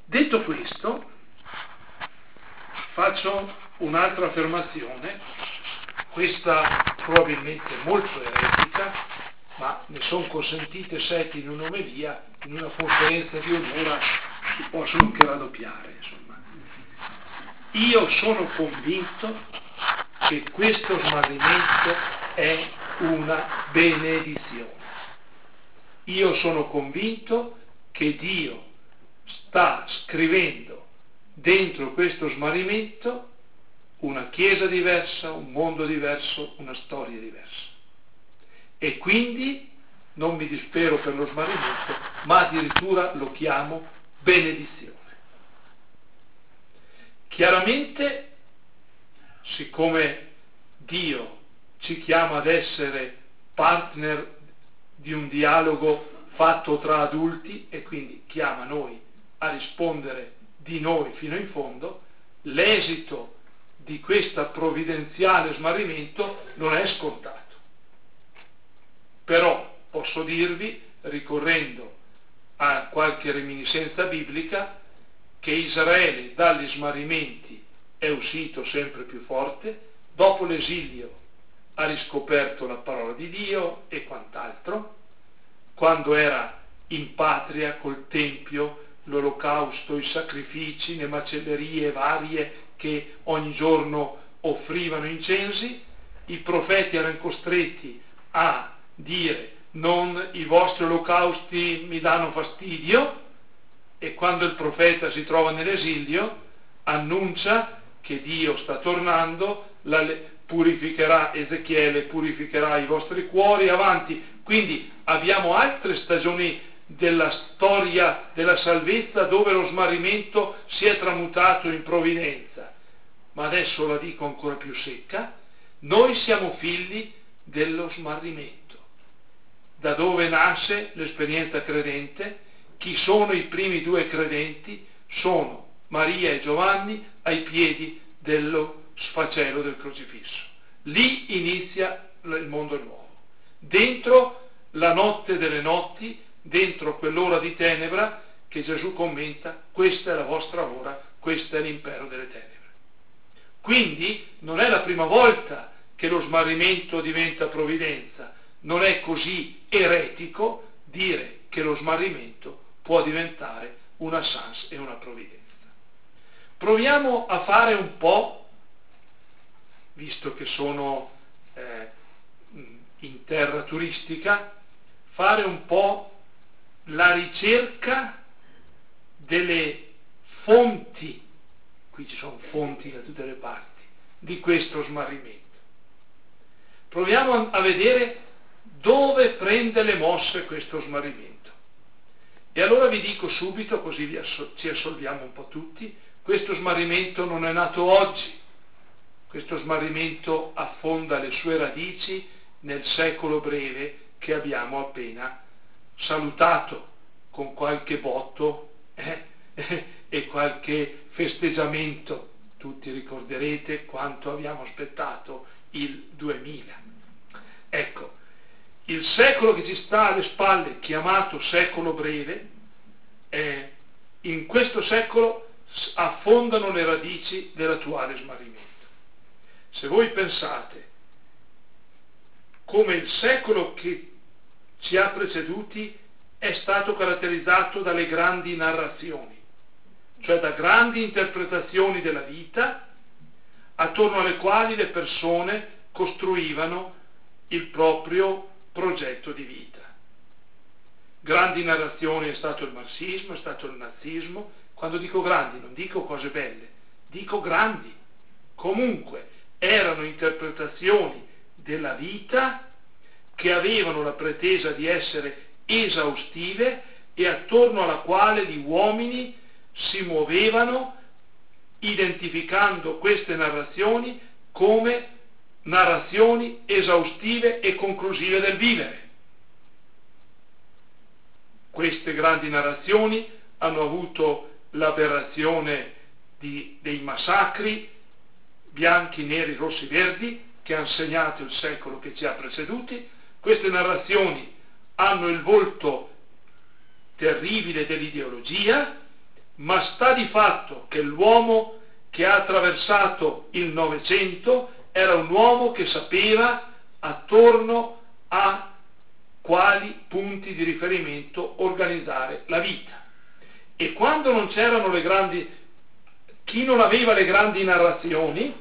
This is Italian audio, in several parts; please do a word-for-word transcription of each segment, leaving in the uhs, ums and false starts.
Detto questo, faccio un'altra affermazione, questa probabilmente molto eretica, ma ne sono consentite sette in un'omelia, in una conferenza di un'ora si possono anche raddoppiare, insomma. Io sono convinto che questo smarrimento è una benedizione. Io sono convinto che Dio sta scrivendo dentro questo smarrimento una chiesa diversa, un mondo diverso, una storia diversa. E quindi non mi dispero per lo smarrimento, ma addirittura lo chiamo benedizione. Chiaramente, siccome Dio ci chiama ad essere partner di un dialogo fatto tra adulti e quindi chiama noi a rispondere di noi fino in fondo, l'esito di questo provvidenziale smarrimento non è scontato. Però posso dirvi, ricorrendo a qualche reminiscenza biblica, che Israele dagli smarrimenti è uscito sempre più forte, dopo l'esilio ha riscoperto la parola di Dio e quant'altro, quando era in patria col Tempio, l'olocausto, i sacrifici, le macellerie varie che ogni giorno offrivano incensi, i profeti erano costretti a dire non i vostri olocausti mi danno fastidio, e quando il profeta si trova nell'esilio annuncia che Dio sta tornando, la, purificherà Ezechiele, purificherà i vostri cuori, avanti. Quindi abbiamo altre stagioni della storia della salvezza dove lo smarrimento si è tramutato in provvidenza, ma adesso la dico ancora più secca: noi siamo figli dello smarrimento. Da dove nasce l'esperienza credente? Chi sono i primi due credenti? Sono Maria e Giovanni ai piedi dello sfacelo del crocifisso. Lì inizia il mondo nuovo. Dentro la notte delle notti, dentro quell'ora di tenebra che Gesù commenta: questa è la vostra ora, questo è l'impero delle tenebre. Quindi non è la prima volta che lo smarrimento diventa provvidenza, non è così eretico dire che lo smarrimento può diventare una sans e una provvidenza. Proviamo a fare un po', visto che sono eh, in terra turistica, fare un po' la ricerca delle fonti, qui ci sono fonti da tutte le parti, di questo smarrimento. Proviamo a vedere dove prende le mosse questo smarrimento. E allora vi dico subito, così vi asso- ci assolviamo un po' tutti, questo smarrimento non è nato oggi, questo smarrimento affonda le sue radici nel secolo breve che abbiamo appena salutato, con qualche botto eh, eh, e qualche festeggiamento. Tutti ricorderete quanto abbiamo aspettato il duemila. Ecco, il secolo che ci sta alle spalle, chiamato secolo breve, eh, in questo secolo affondano le radici dell'attuale smarrimento. Se voi pensate come il secolo che ci ha preceduti è stato caratterizzato dalle grandi narrazioni, cioè da grandi interpretazioni della vita, attorno alle quali le persone costruivano il proprio progetto di vita. Grandi narrazioni è stato il marxismo, è stato il nazismo. Quando dico grandi non dico cose belle, dico grandi. Comunque erano interpretazioni della vita che avevano la pretesa di essere esaustive e attorno alla quale gli uomini si muovevano identificando queste narrazioni come narrazioni esaustive e conclusive del vivere. Queste grandi narrazioni hanno avuto l'aberrazione di, dei massacri bianchi, neri, rossi, verdi che hanno segnato il secolo che ci ha preceduti. Queste narrazioni hanno il volto terribile dell'ideologia ma sta di fatto che l'uomo che ha attraversato il Novecento era un uomo che sapeva attorno a quali punti di riferimento organizzare la vita. E quando non c'erano le grandi, chi non aveva le grandi narrazioni,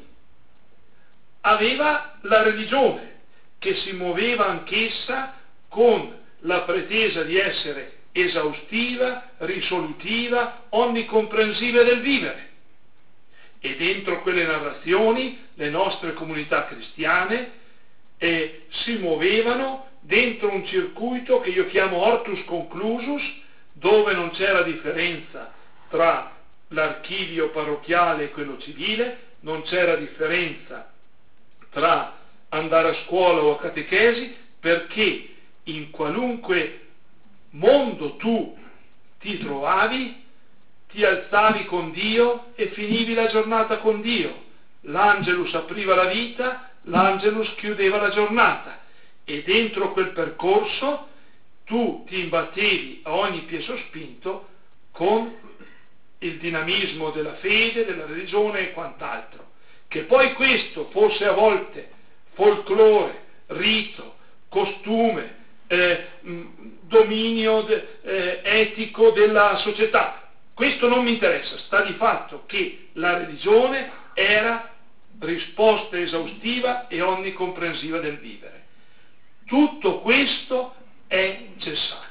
aveva la religione, che si muoveva anch'essa con la pretesa di essere esaustiva, risolutiva, onnicomprensiva del vivere. E dentro quelle narrazioni le nostre comunità cristiane eh, si muovevano dentro un circuito che io chiamo hortus conclusus, dove non c'era differenza tra l'archivio parrocchiale e quello civile, non c'era differenza tra andare a scuola o a catechesi, perché in qualunque mondo tu ti trovavi, ti alzavi con Dio e finivi la giornata con Dio. L'Angelus apriva la vita, l'Angelus chiudeva la giornata, e dentro quel percorso tu ti imbattevi a ogni piè sospinto con il dinamismo della fede, della religione e quant'altro. Che poi questo fosse a volte folklore, rito, costume, eh, dominio de, eh, etico della società, questo non mi interessa, sta di fatto che la religione era risposta esaustiva e onnicomprensiva del vivere. Tutto questo è cessato.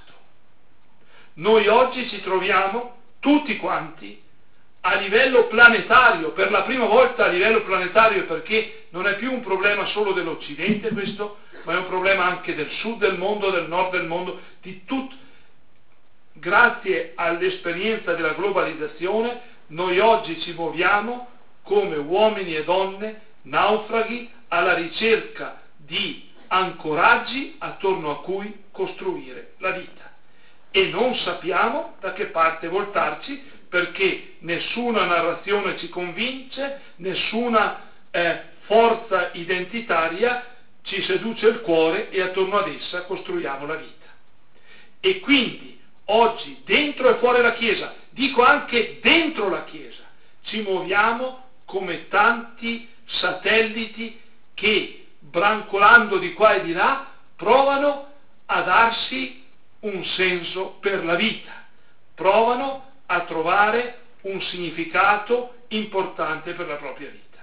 Noi oggi ci troviamo tutti quanti a livello planetario, per la prima volta a livello planetario, perché non è più un problema solo dell'Occidente questo, ma è un problema anche del sud del mondo, del nord del mondo, di tutto. Grazie all'esperienza della globalizzazione, noi oggi ci muoviamo come uomini e donne naufraghi alla ricerca di ancoraggi attorno a cui costruire la vita. E non sappiamo da che parte voltarci, perché nessuna narrazione ci convince, nessuna eh, forza identitaria ci seduce il cuore e attorno ad essa costruiamo la vita. E quindi oggi, dentro e fuori la Chiesa, dico anche dentro la Chiesa, ci muoviamo come tanti satelliti che, brancolando di qua e di là, provano a darsi un senso per la vita, provano a trovare un significato importante per la propria vita.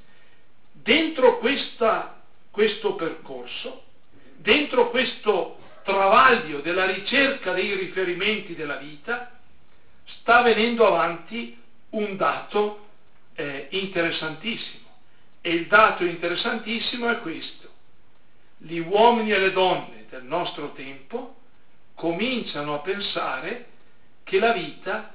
Dentro questa, questo percorso, dentro questo travaglio della ricerca dei riferimenti della vita, sta venendo avanti un dato eh, interessantissimo. E il dato interessantissimo è questo: gli uomini e le donne del nostro tempo cominciano a pensare che la vita,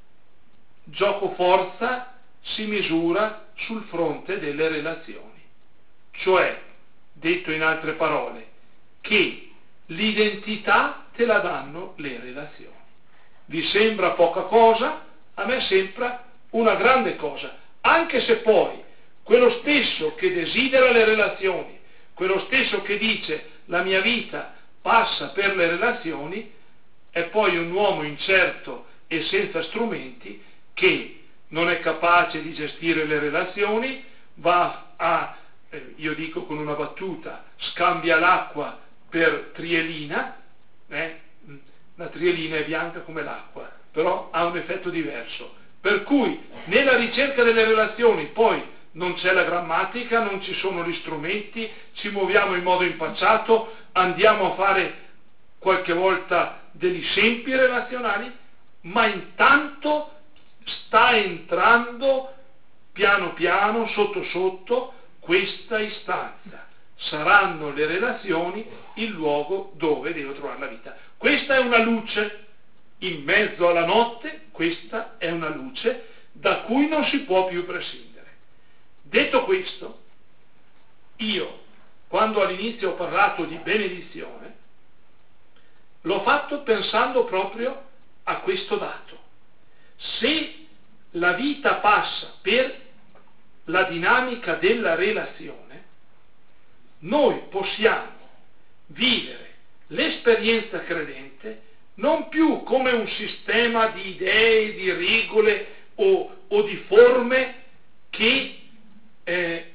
gioco forza, si misura sul fronte delle relazioni. Cioè, detto in altre parole, che l'identità te la danno le relazioni. Vi sembra poca cosa? A me sembra una grande cosa, anche se poi quello stesso che desidera le relazioni, quello stesso che dice la mia vita passa per le relazioni, è poi un uomo incerto e senza strumenti, che non è capace di gestire le relazioni, va a, eh, io dico con una battuta, scambia l'acqua per trielina, eh? La trielina è bianca come l'acqua, però ha un effetto diverso, per cui nella ricerca delle relazioni poi non c'è la grammatica, non ci sono gli strumenti, ci muoviamo in modo impacciato, andiamo a fare qualche volta degli esempi relazionali, ma intanto sta entrando piano piano, sotto sotto, questa istanza. Saranno le relazioni il luogo dove devo trovare la vita. Questa è una luce in mezzo alla notte, questa è una luce da cui non si può più prescindere. Detto questo, io, quando all'inizio ho parlato di benedizione, l'ho fatto pensando proprio a questo dato. Se la vita passa per la dinamica della relazione, noi possiamo vivere l'esperienza credente non più come un sistema di idee, di regole o, o di forme che eh,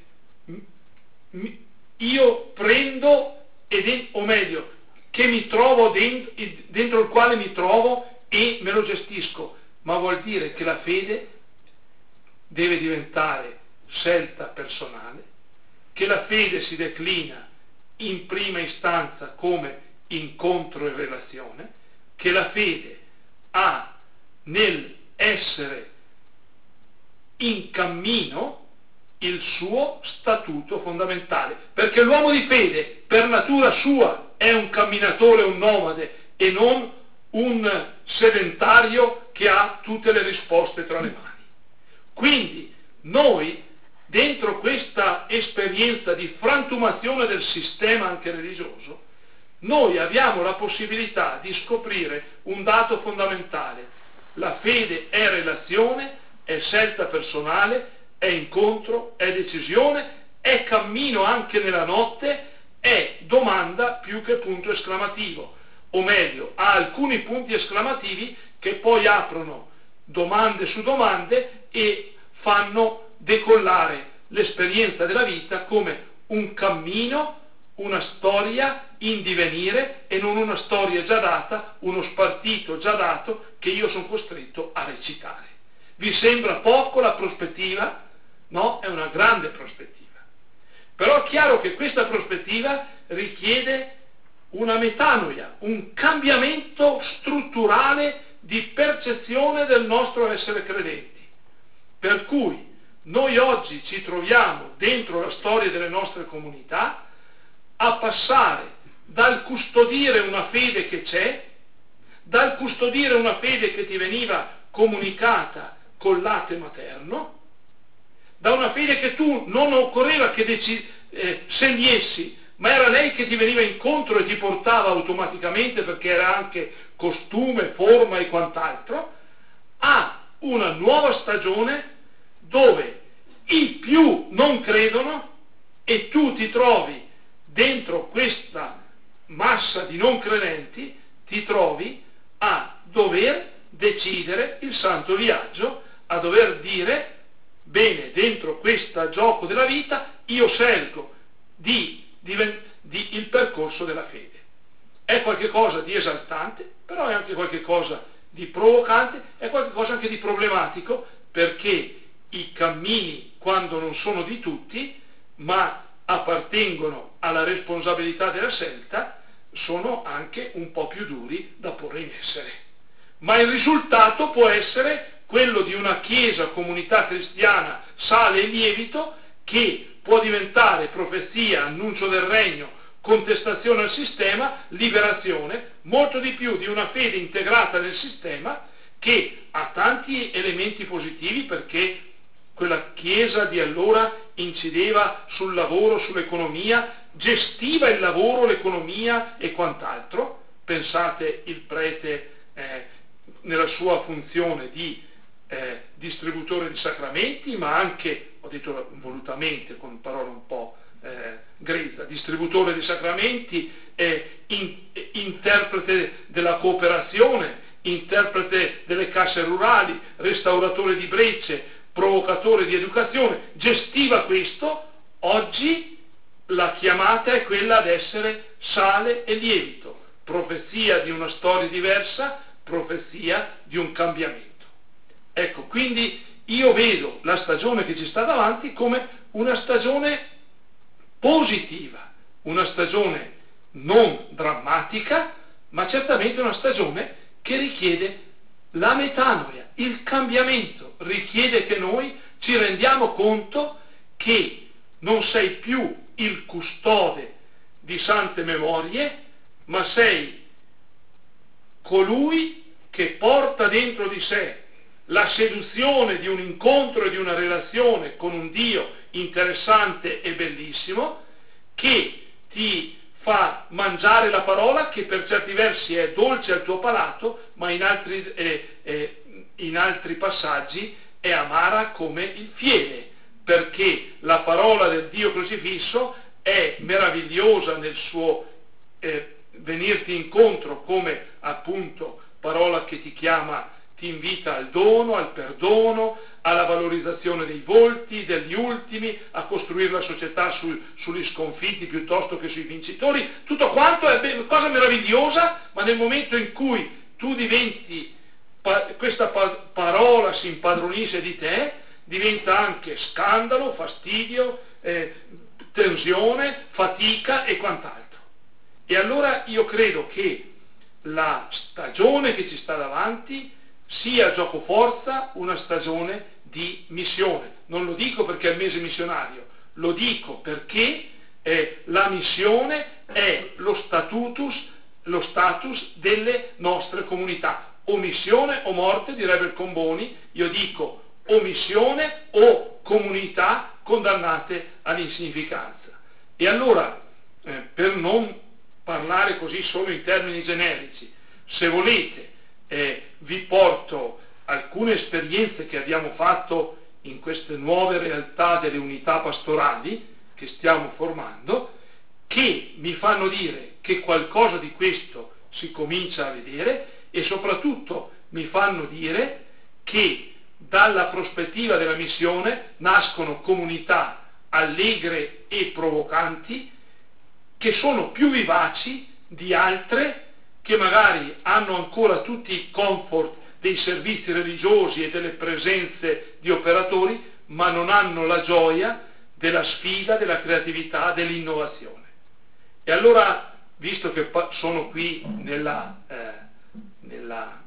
io prendo, ed, o meglio, che mi trovo dentro, dentro il quale mi trovo e me lo gestisco, ma vuol dire che la fede deve diventare scelta personale, che la fede si declina in prima istanza come incontro e relazione, che la fede ha nel essere in cammino il suo statuto fondamentale, perché l'uomo di fede per natura sua è un camminatore, un nomade e non un sedentario che ha tutte le risposte tra le mani. Quindi noi, dentro questa esperienza di frantumazione del sistema anche religioso, noi abbiamo la possibilità di scoprire un dato fondamentale: la fede è relazione, è scelta personale, è incontro, è decisione, è cammino anche nella notte, è domanda più che punto esclamativo, o meglio, ha alcuni punti esclamativi che poi aprono domande su domande e fanno decollare l'esperienza della vita come un cammino, una storia in divenire e non una storia già data, uno spartito già dato che io sono costretto a recitare. Vi sembra poco la prospettiva? No, è una grande prospettiva. Però è chiaro che questa prospettiva richiede una metanoia, un cambiamento strutturale di percezione del nostro essere credenti. Per cui noi oggi ci troviamo dentro la storia delle nostre comunità a passare dal custodire una fede che c'è, dal custodire una fede che ti veniva comunicata col latte materno, da una fede che tu non occorreva che deci, eh, scegliessi, ma era lei che ti veniva incontro e ti portava automaticamente, perché era anche costume, forma e quant'altro, a una nuova stagione dove i più non credono e tu ti trovi dentro questa massa di non credenti, ti trovi a dover decidere il santo viaggio, a dover dire: bene, dentro questo gioco della vita io scelgo di, di, di il percorso della fede. È qualcosa di esaltante, però è anche qualcosa di provocante, è qualcosa anche di problematico, perché i cammini, quando non sono di tutti, ma appartengono alla responsabilità della scelta, sono anche un po' più duri da porre in essere. Ma il risultato può essere quello di una chiesa, comunità cristiana, sale e lievito, che può diventare profezia, annuncio del regno, contestazione al sistema, liberazione, molto di più di una fede integrata nel sistema, che ha tanti elementi positivi, perché quella chiesa di allora incideva sul lavoro, sull'economia, gestiva il lavoro, l'economia e quant'altro. Pensate il prete eh, nella sua funzione di Eh, distributore di sacramenti, ma anche, ho detto volutamente con parole un po' eh, grezza, distributore di sacramenti, eh, in, eh, interprete della cooperazione, interprete delle casse rurali, restauratore di brecce, provocatore di educazione, gestiva questo. Oggi la chiamata è quella ad essere sale e lievito, profezia di una storia diversa, profezia di un cambiamento. Ecco, quindi io vedo la stagione che ci sta davanti come una stagione positiva, una stagione non drammatica, ma certamente una stagione che richiede la metanoia, il cambiamento, richiede che noi ci rendiamo conto che non sei più il custode di sante memorie, ma sei colui che porta dentro di sé la seduzione di un incontro e di una relazione con un Dio interessante e bellissimo, che ti fa mangiare la parola, che per certi versi è dolce al tuo palato, ma in altri, eh, eh, in altri passaggi è amara come il fiele, perché la parola del Dio crocifisso è meravigliosa nel suo eh, venirti incontro come appunto parola che ti chiama, ti invita al dono, al perdono, alla valorizzazione dei volti, degli ultimi, a costruire la società sul, sugli sconfitti piuttosto che sui vincitori. Tutto quanto è be- cosa meravigliosa, ma nel momento in cui tu diventi, pa- questa pa- parola si impadronisce di te, diventa anche scandalo, fastidio, eh, tensione, fatica e quant'altro. E allora io credo che la stagione che ci sta davanti sia gioco forza una stagione di missione. Non lo dico perché è il mese missionario, lo dico perché eh, la missione è lo statutus, lo status delle nostre comunità. O missione o morte, direbbe il Comboni. Io dico o missione o comunità condannate all'insignificanza. E allora, eh, per non parlare così solo in termini generici, se volete, eh, vi porto alcune esperienze che abbiamo fatto in queste nuove realtà delle unità pastorali che stiamo formando, che mi fanno dire che qualcosa di questo si comincia a vedere, e soprattutto mi fanno dire che dalla prospettiva della missione nascono comunità allegre e provocanti, che sono più vivaci di altre che magari hanno ancora tutti i comfort dei servizi religiosi e delle presenze di operatori, ma non hanno la gioia della sfida, della creatività, dell'innovazione. E allora, visto che sono qui nella, eh, nella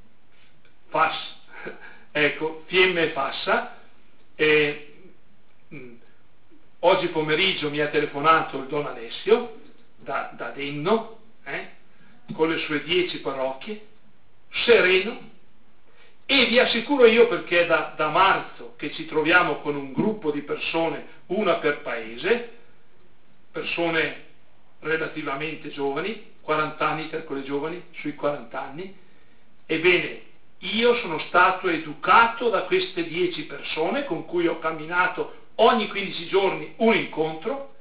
F A S, ecco, Fiemme Fassa, eh, mh, oggi pomeriggio mi ha telefonato il Don Alessio da, da Denno, eh, con le sue dieci parrocchie, sereno, e vi assicuro io, perché è da, da marzo che ci troviamo con un gruppo di persone, una per paese, persone relativamente giovani, quaranta anni per quelle giovani, sui quaranta anni, ebbene, io sono stato educato da queste dieci persone con cui ho camminato ogni quindici giorni un incontro.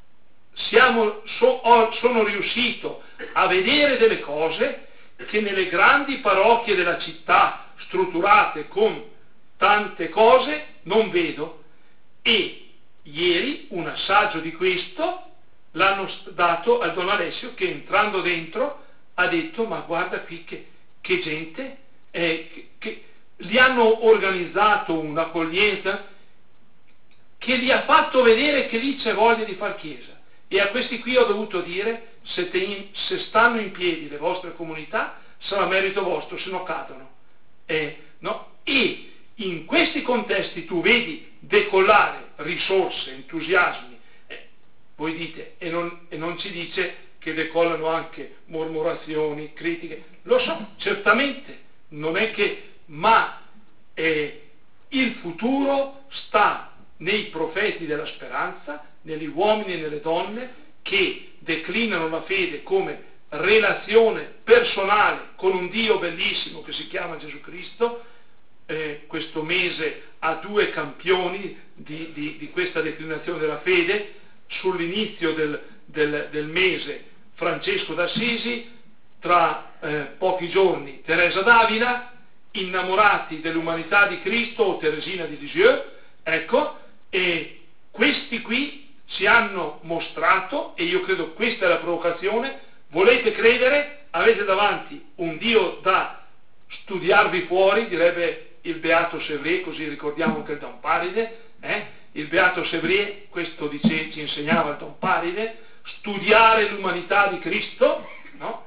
Siamo, so, ho, sono riuscito a vedere delle cose che nelle grandi parrocchie della città, strutturate con tante cose, non vedo, e ieri un assaggio di questo l'hanno dato al Don Alessio, che entrando dentro ha detto: ma guarda qui che, che gente, eh, che, che gli hanno organizzato un'accoglienza che gli ha fatto vedere che lì c'è voglia di far chiesa. E a questi qui ho dovuto dire: se, te in, se stanno in piedi le vostre comunità sarà merito vostro, se no cadono. Eh, no? E in questi contesti tu vedi decollare risorse, entusiasmi. Eh, voi dite, e non, e non ci dice che decollano anche mormorazioni, critiche. Lo so, certamente, non è che, ma eh, il futuro sta nei profeti della speranza, negli uomini e nelle donne che declinano la fede come relazione personale con un Dio bellissimo che si chiama Gesù Cristo. Eh, questo mese ha due campioni di, di, di questa declinazione della fede. Sull'inizio del, del, del mese Francesco d'Assisi, tra eh, pochi giorni Teresa d'Avila, innamorati dell'umanità di Cristo, o Teresina di Lisieux, ecco, e questi qui ci hanno mostrato, e io credo questa è la provocazione: volete credere, avete davanti un Dio da studiarvi fuori, direbbe il Beato Sévrier, così ricordiamo anche il Don Paride, eh? Il Beato Sévrier, questo dice, ci insegnava il Don Paride, studiare l'umanità di Cristo, no?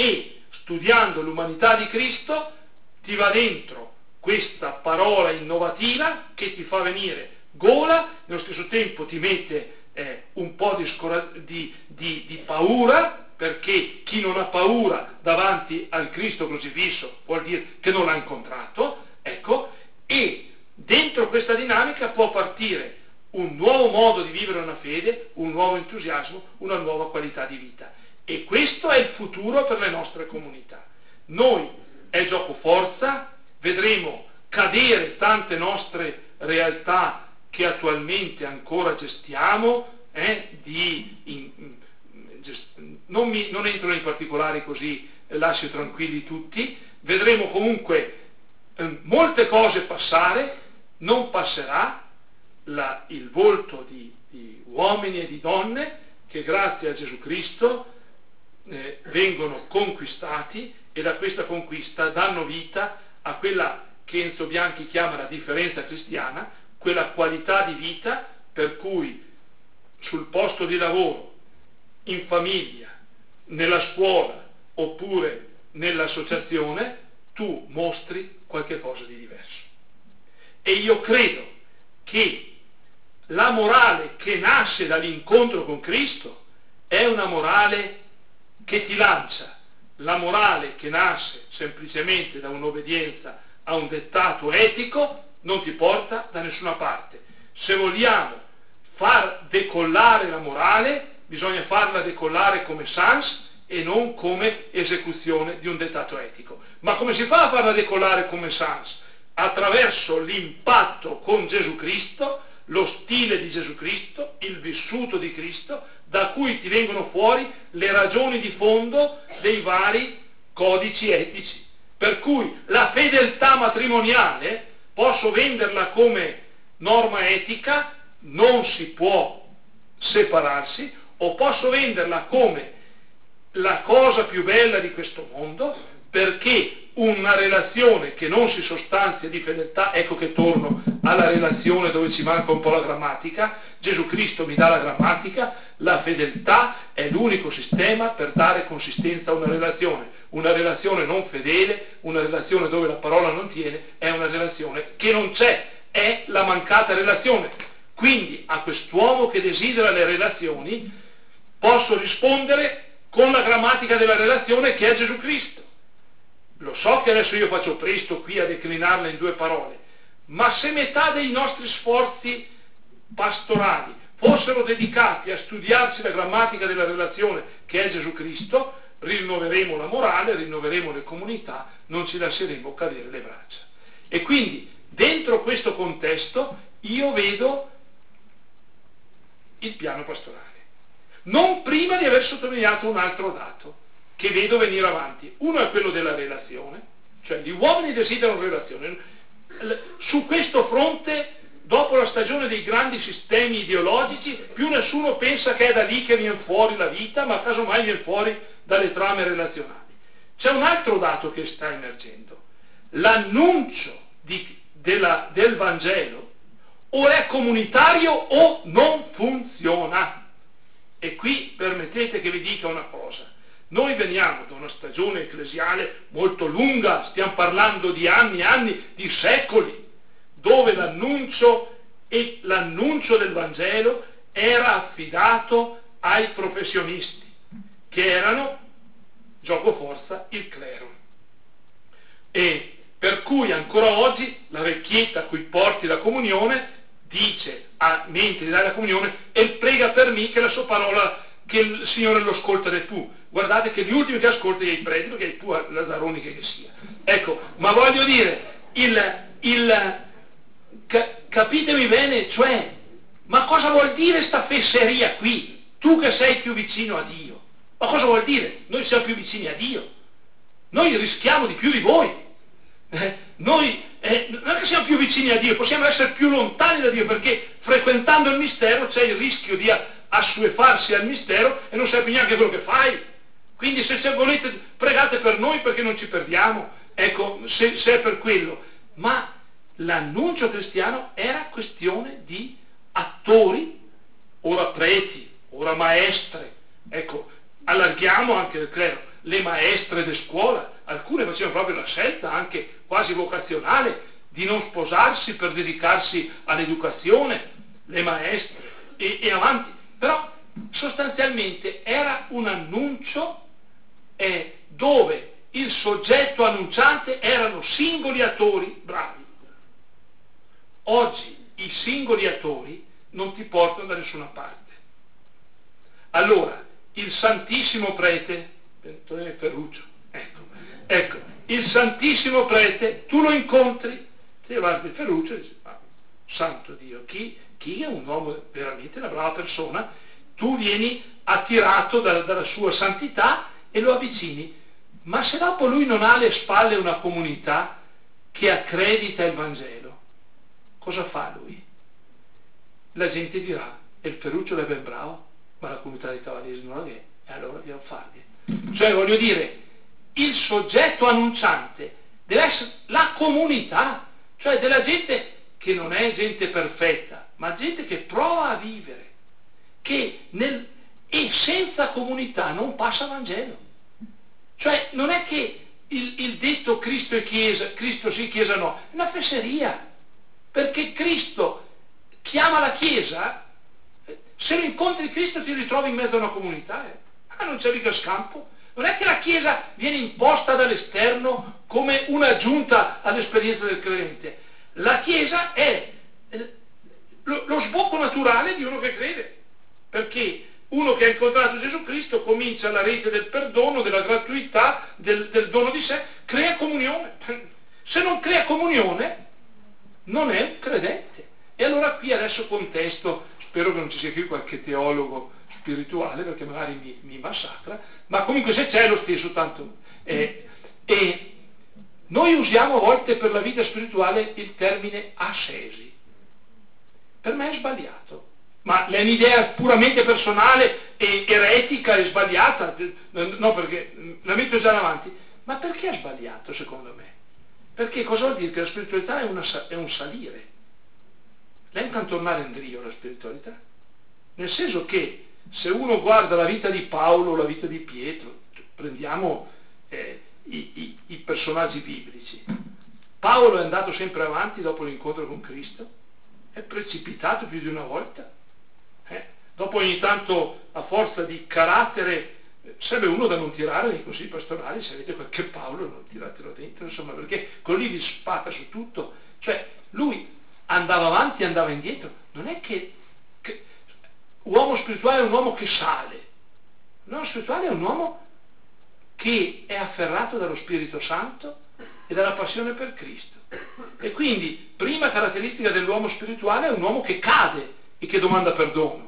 E studiando l'umanità di Cristo ti va dentro questa parola innovativa che ti fa venire gola, nello stesso tempo ti mette eh, un po' di, scora- di, di, di paura, perché chi non ha paura davanti al Cristo crocifisso vuol dire che non l'ha incontrato, ecco, e dentro questa dinamica può partire un nuovo modo di vivere una fede, un nuovo entusiasmo, una nuova qualità di vita. E questo è il futuro per le nostre comunità. Noi è gioco forza, vedremo cadere tante nostre realtà che attualmente ancora gestiamo, eh, di in, non, mi, non entro nei particolari, così lascio tranquilli tutti. Vedremo comunque eh, molte cose passare. Non passerà la, il volto di, di uomini e di donne che grazie a Gesù Cristo eh, vengono conquistati, e da questa conquista danno vita a quella che Enzo Bianchi chiama la differenza cristiana, quella qualità di vita per cui sul posto di lavoro, in famiglia, nella scuola oppure nell'associazione tu mostri qualche cosa di diverso. E io credo che la morale che nasce dall'incontro con Cristo è una morale che ti lancia. La morale che nasce semplicemente da un'obbedienza a un dettato etico non ti porta da nessuna parte. Se vogliamo far decollare la morale, bisogna farla decollare come sans e non come esecuzione di un dettato etico. Ma come si fa a farla decollare come sans? Attraverso l'impatto con Gesù Cristo, lo stile di Gesù Cristo, il vissuto di Cristo, da cui ti vengono fuori le ragioni di fondo dei vari codici etici. Per cui la fedeltà matrimoniale posso venderla come norma etica, non si può separarsi, o posso venderla come la cosa più bella di questo mondo, perché una relazione che non si sostanzia di fedeltà, ecco che torno alla relazione dove ci manca un po' la grammatica. Gesù Cristo mi dà la grammatica, la fedeltà è l'unico sistema per dare consistenza a una relazione. Una relazione non fedele, una relazione dove la parola non tiene, è una relazione che non c'è, è la mancata relazione. Quindi a quest'uomo che desidera le relazioni posso rispondere con la grammatica della relazione che è Gesù Cristo. Lo so che adesso io faccio presto qui a declinarla in due parole, ma se metà dei nostri sforzi pastorali fossero dedicati a studiarci la grammatica della relazione che è Gesù Cristo, rinnoveremo la morale, rinnoveremo le comunità, non ci lasceremo cadere le braccia. E quindi dentro questo contesto io vedo il piano pastorale, non prima di aver sottolineato un altro dato che vedo venire avanti. Uno è quello della relazione, cioè gli uomini desiderano relazione. Su questo fronte, dopo la stagione dei grandi sistemi ideologici, più nessuno pensa che è da lì che viene fuori la vita, ma casomai viene fuori dalle trame relazionali. C'è un altro dato che sta emergendo: l'annuncio di, della, del Vangelo o è comunitario o non funziona. E qui permettete che vi dica una cosa: noi veniamo da una stagione ecclesiale molto lunga, stiamo parlando di anni e anni, di secoli, dove l'annuncio e l'annuncio del Vangelo era affidato ai professionisti, che erano, gioco forza, il clero. E per cui ancora oggi la vecchietta a cui porti la comunione dice, a, mentre dai la comunione, e prega per me che la sua parola, che il Signore lo ascolta del Pù. Guardate che gli ultimi che ascolta è il preti, perché il Pù è Lazzaroni che, che sia. Ecco, ma voglio dire, il, il ca, capitemi bene, cioè, ma cosa vuol dire sta fesseria qui? Tu che sei più vicino a Dio, ma cosa vuol dire? Noi siamo più vicini a Dio, noi rischiamo di più di voi, eh, noi eh, non è che siamo più vicini a Dio, possiamo essere più lontani da Dio, perché frequentando il mistero c'è il rischio di assuefarsi al mistero e non sai più neanche quello che fai. Quindi se, se volete pregate per noi perché non ci perdiamo, ecco, se, se è per quello. Ma l'annuncio cristiano era questione di attori, ora preti, ora maestre, ecco, allarghiamo anche il clero, le maestre di scuola, alcune facevano proprio la scelta anche quasi vocazionale di non sposarsi per dedicarsi all'educazione, le maestre, e, e avanti. Però sostanzialmente era un annuncio eh, dove il soggetto annunciante erano singoli attori bravi. Oggi i singoli attori non ti portano da nessuna parte. Allora, il Santissimo Prete, Ferruccio, ecco, ecco, il Santissimo Prete, tu lo incontri, ti guardi il Ferruccio e dici, ah, santo Dio, chi, chi è un uomo veramente una brava persona, tu vieni attirato da, dalla sua santità e lo avvicini. Ma se dopo lui non ha alle spalle una comunità che accredita il Vangelo, cosa fa lui? La gente dirà, e il Ferruccio è ben bravo, ma la comunità dei cavalieri non la è, e allora devo fargli. Cioè, voglio dire, il soggetto annunciante deve essere la comunità, cioè della gente che non è gente perfetta, ma gente che prova a vivere, che nel, e senza comunità non passa Vangelo. Cioè, non è che il, il detto Cristo e Chiesa, Cristo sì, Chiesa no, è una fesseria, perché Cristo chiama la Chiesa, se lo incontri Cristo ti ritrovi in mezzo a una comunità, eh? Ah, non c'è mica scampo. Non è che la Chiesa viene imposta dall'esterno come un'aggiunta all'esperienza del credente. La Chiesa è lo, lo sbocco naturale di uno che crede, perché uno che ha incontrato Gesù Cristo comincia la rete del perdono, della gratuità, del, del dono di sé, crea comunione. Se non crea comunione non è un credente. E allora qui adesso contesto, spero che non ci sia qui qualche teologo spirituale, perché magari mi, mi massacra, ma comunque se c'è lo stesso tanto. Eh, e noi usiamo a volte per la vita spirituale il termine ascesi. Per me è sbagliato, ma è un'idea puramente personale e eretica e sbagliata, no, perché la metto già davanti, ma perché è sbagliato secondo me? Perché cosa vuol dire? Che la spiritualità è, una, è un salire, è un cantornare in Dio la spiritualità, nel senso che se uno guarda la vita di Paolo, la vita di Pietro, prendiamo eh, i, i, i personaggi biblici, Paolo è andato sempre avanti dopo l'incontro con Cristo, è precipitato più di una volta, eh? Dopo ogni tanto a forza di carattere serve uno da non tirare nei consigli pastorali, se avete qualche Paolo non tiratelo dentro, insomma, perché quello lì vi spacca su tutto, cioè lui andava avanti e andava indietro, non è che, che uomo spirituale è un uomo che sale, l'uomo spirituale è un uomo che è afferrato dallo Spirito Santo e dalla passione per Cristo. E quindi, prima caratteristica dell'uomo spirituale è un uomo che cade e che domanda perdono.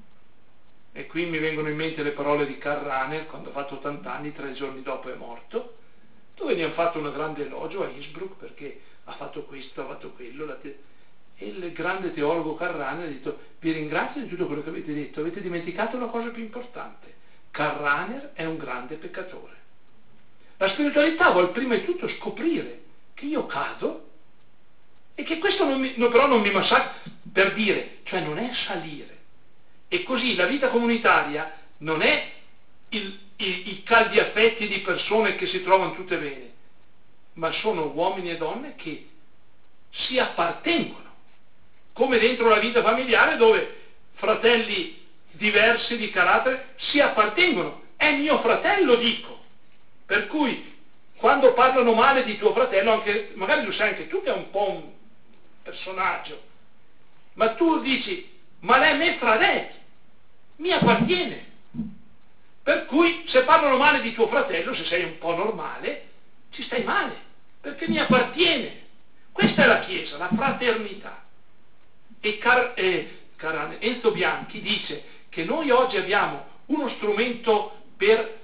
E qui mi vengono in mente le parole di Karl Rahner, quando ha fatto ottanta anni, tre giorni dopo è morto, dove gli hanno fatto un grande elogio a Innsbruck perché ha fatto questo, ha fatto quello, la te- e il grande teologo Karl Rahner ha detto: vi ringrazio di tutto quello che avete detto, avete dimenticato la cosa più importante, Karl Rahner è un grande peccatore. La spiritualità vuol prima di tutto scoprire che io cado e che questo non mi, no, però non mi massacra, per dire, cioè non è salire. E così la vita comunitaria non è il, i, i caldi affetti di persone che si trovano tutte bene, ma sono uomini e donne che si appartengono, come dentro la vita familiare dove fratelli diversi di carattere si appartengono. È mio fratello, dico. Per cui quando parlano male di tuo fratello, anche, magari lo sai anche tu che è un po' un personaggio, ma tu dici: ma lei me fratello, mi appartiene. Per cui se parlano male di tuo fratello, se sei un po' normale, ci stai male, perché mi appartiene. Questa è la Chiesa, la fraternità. E Car- eh, Car- Enzo Bianchi dice che noi oggi abbiamo uno strumento per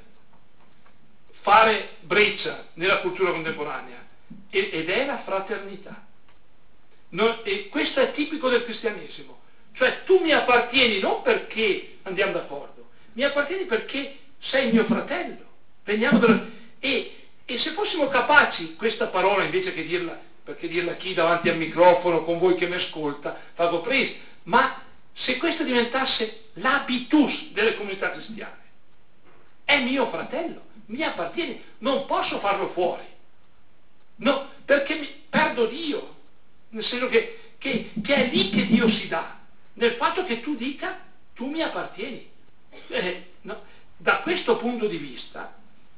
fare breccia nella cultura contemporanea ed è la fraternità. No, e questo è tipico del cristianesimo, cioè tu mi appartieni non perché andiamo d'accordo, mi appartieni perché sei mio fratello. Veniamo dalla... e, e se fossimo capaci, questa parola invece che dirla, perché dirla chi davanti al microfono con voi che mi ascolta, fago preso, ma se questo diventasse l'habitus delle comunità cristiane, è mio fratello, mi appartiene, non posso farlo fuori, no, perché mi, perdo Dio, nel senso che, che, che è lì che Dio si dà, nel fatto che tu dica tu mi appartieni. Eh, no? Da questo punto di vista,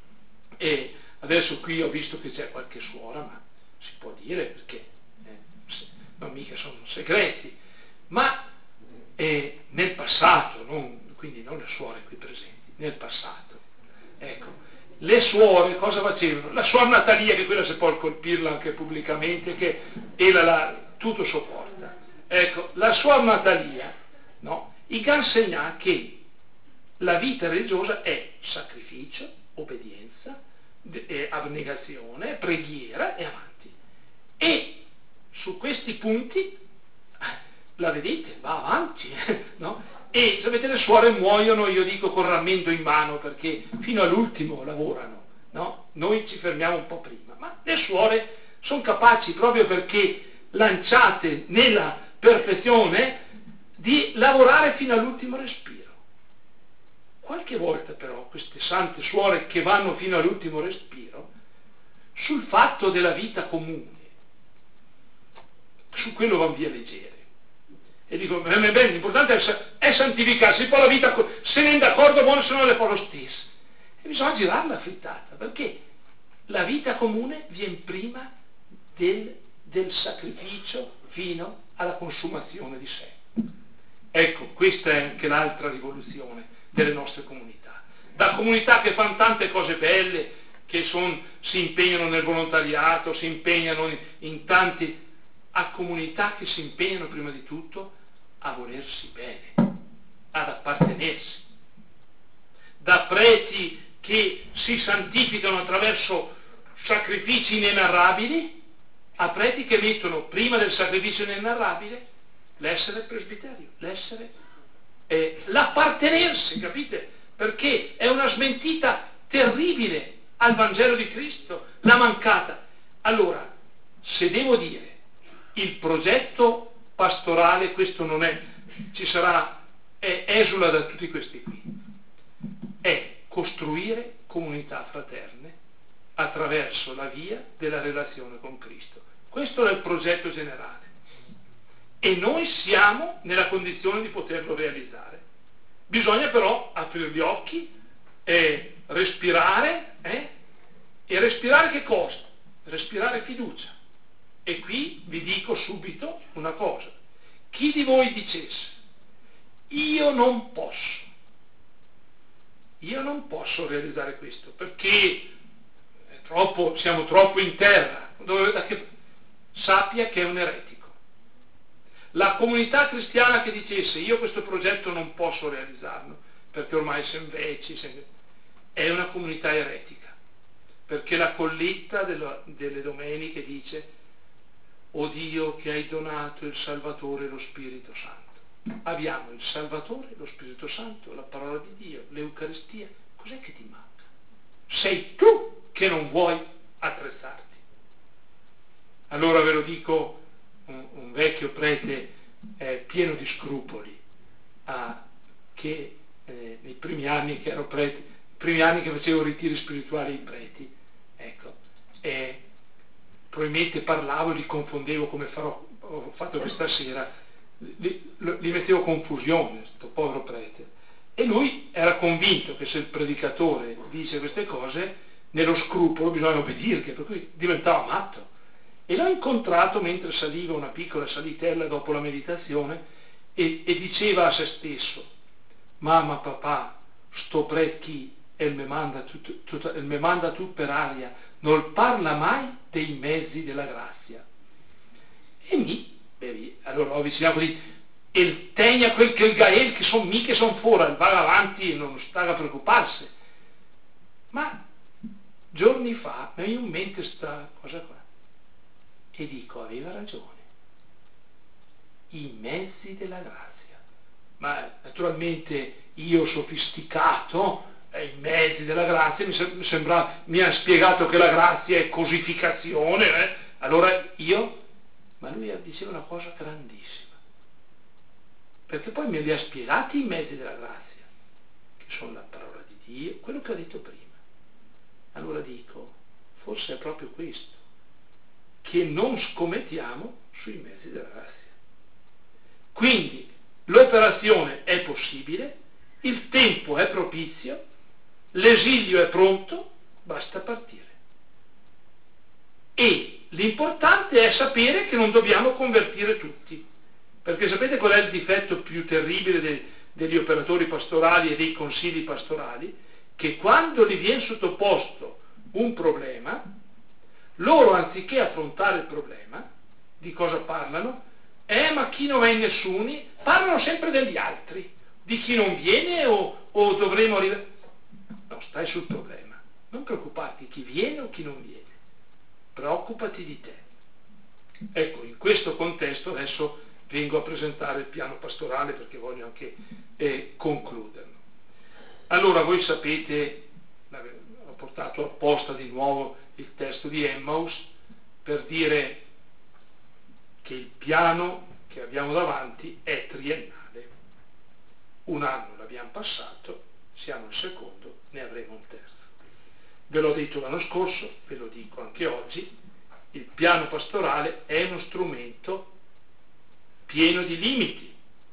e adesso qui ho visto che c'è qualche suora, ma si può dire perché eh, non mica sono segreti, ma eh, nel passato, non, quindi non le suore qui presenti, nel passato, ecco, le suore cosa facevano? La suor Natalia, che quella si può colpirla anche pubblicamente, che ella la, tutto sopporta. Ecco, la suor Natalia, no? Il Gansegna che la vita religiosa è sacrificio, obbedienza, eh, abnegazione, preghiera e avanti. E su questi punti, la vedete, va avanti, no? E sapete, le suore muoiono, io dico, con rammendo in mano, perché fino all'ultimo lavorano, no? Noi ci fermiamo un po' prima, ma le suore sono capaci, proprio perché lanciate nella perfezione, di lavorare fino all'ultimo respiro. Qualche volta però queste sante suore che vanno fino all'ultimo respiro, sul fatto della vita comune, su quello vanno via leggere. E dico, bene, bene, l'importante è santificarsi, poi la vita, se ne è d'accordo buono, se no le fa lo stesso. E bisogna girarla frittata, perché la vita comune viene prima del, del sacrificio fino alla consumazione di sé. Ecco, questa è anche l'altra rivoluzione delle nostre comunità. Da comunità che fanno tante cose belle, che son, si impegnano nel volontariato, si impegnano in, in tanti, a comunità che si impegnano prima di tutto a volersi bene, ad appartenersi. Da preti che si santificano attraverso sacrifici inenarrabili, a preti che mettono prima del sacrificio inenarrabile l'essere presbiterio, l'essere, eh, l'appartenersi, capite? Perché è una smentita terribile al Vangelo di Cristo, la mancata. Allora, se devo dire, il progetto pastorale, questo non è, ci sarà, è, esula da tutti questi qui, è costruire comunità fraterne attraverso la via della relazione con Cristo. Questo è il progetto generale. E noi siamo nella condizione di poterlo realizzare. Bisogna però aprire gli occhi, e respirare, eh? e respirare che cosa? Respirare fiducia. E qui vi dico subito una cosa. Chi di voi dicesse, io non posso, io non posso realizzare questo, perché è troppo, siamo troppo in terra, dove, che, sappia che è un eretico. La comunità cristiana che dicesse io questo progetto non posso realizzarlo perché ormai siamo vecchi, è una comunità eretica, perché la colletta della, delle domeniche dice o Dio che hai donato il Salvatore e lo Spirito Santo. Abbiamo il Salvatore, lo Spirito Santo, la parola di Dio, l'Eucaristia. Cos'è che ti manca? Sei tu che non vuoi attrezzarti. Allora ve lo dico, Un, un vecchio prete eh, pieno di scrupoli, ah, che eh, nei primi anni che ero prete, i primi anni che facevo ritiri spirituali ai preti, ecco, eh, probabilmente parlavo e li confondevo come farò, ho fatto questa sera, li, li mettevo confusione, questo povero prete, e lui era convinto che se il predicatore dice queste cose, nello scrupolo bisogna obbedirgli, per cui diventava matto. E l'ho incontrato mentre saliva una piccola salitella dopo la meditazione e, e diceva a se stesso, mamma, papà, sto prechi e me manda tut, tut, me manda tu per aria, non parla mai dei mezzi della grazia. E mi, beh, allora ho avvicinato così, e il tegna quel che il Gael, che sono mica sono fuori, va avanti e non sta a preoccuparsi. Ma giorni fa mi è in mente sta cosa qua. E dico, aveva ragione, i mezzi della grazia. Ma naturalmente io sofisticato, eh, i mezzi della grazia, mi, sem- sembra, mi ha spiegato che la grazia è cosificazione, eh? Allora io, ma lui diceva una cosa grandissima, perché poi me li ha spiegati i mezzi della grazia, che sono la parola di Dio, quello che ho detto prima. Allora dico, forse è proprio questo, che non scommettiamo sui mezzi della grazia. Quindi l'operazione è possibile, il tempo è propizio, l'esilio è pronto, basta partire. E l'importante è sapere che non dobbiamo convertire tutti, perché sapete qual è il difetto più terribile de, degli operatori pastorali e dei consigli pastorali? Che quando gli viene sottoposto un problema, loro anziché affrontare il problema, di cosa parlano? Eh, ma chi non è in nessuni? Parlano sempre degli altri. di chi non viene o, o dovremo arrivare? No, stai sul problema. Non preoccuparti chi viene o chi non viene. Preoccupati di te. Ecco, in questo contesto adesso vengo a presentare il piano pastorale perché voglio anche eh, concluderlo. Allora, voi sapete, ho portato apposta di nuovo il testo di Emmaus per dire che il piano che abbiamo davanti è triennale. Un anno l'abbiamo passato, siamo al secondo, ne avremo un terzo. Ve l'ho detto l'anno scorso, ve lo dico anche oggi, il piano pastorale è uno strumento pieno di limiti.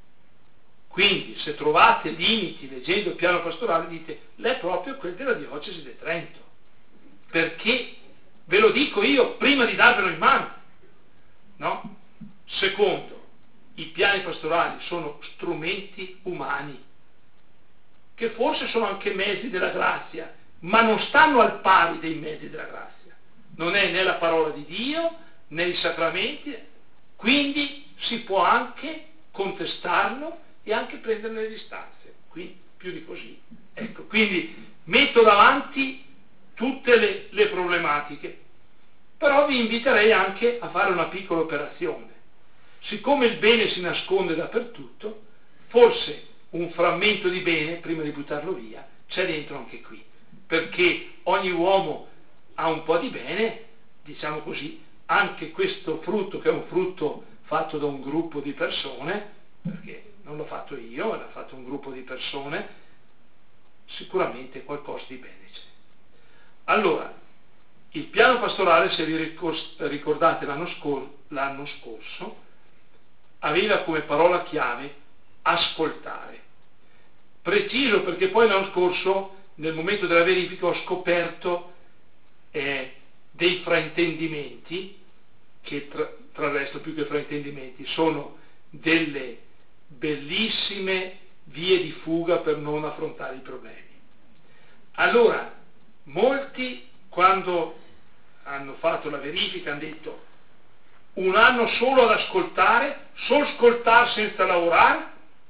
Quindi se trovate limiti leggendo il piano pastorale dite, l'è proprio quel della diocesi di Trento. Perché ve lo dico io prima di darvelo in mano. No? Secondo, i piani pastorali sono strumenti umani, che forse sono anche mezzi della grazia, ma non stanno al pari dei mezzi della grazia. Non è né la parola di Dio, né i sacramenti, quindi si può anche contestarlo e anche prenderne le distanze. Qui più di così. Ecco, quindi metto davanti tutte le, le problematiche, però vi inviterei anche a fare una piccola operazione. Siccome il bene si nasconde dappertutto, forse un frammento di bene, prima di buttarlo via, c'è dentro anche qui, perché ogni uomo ha un po' di bene, diciamo così, anche questo frutto, che è un frutto fatto da un gruppo di persone, perché non l'ho fatto io, l'ha fatto un gruppo di persone, sicuramente qualcosa di bene c'è. Allora, il piano pastorale, se vi ricordate l'anno, scor- l'anno scorso, aveva come parola chiave ascoltare. Preciso perché poi l'anno scorso, nel momento della verifica, ho scoperto eh, dei fraintendimenti, che tra, tra il resto più che fraintendimenti, sono delle bellissime vie di fuga per non affrontare i problemi. Allora, molti quando hanno fatto la verifica hanno detto un anno solo ad ascoltare, solo ascoltare senza lavorare,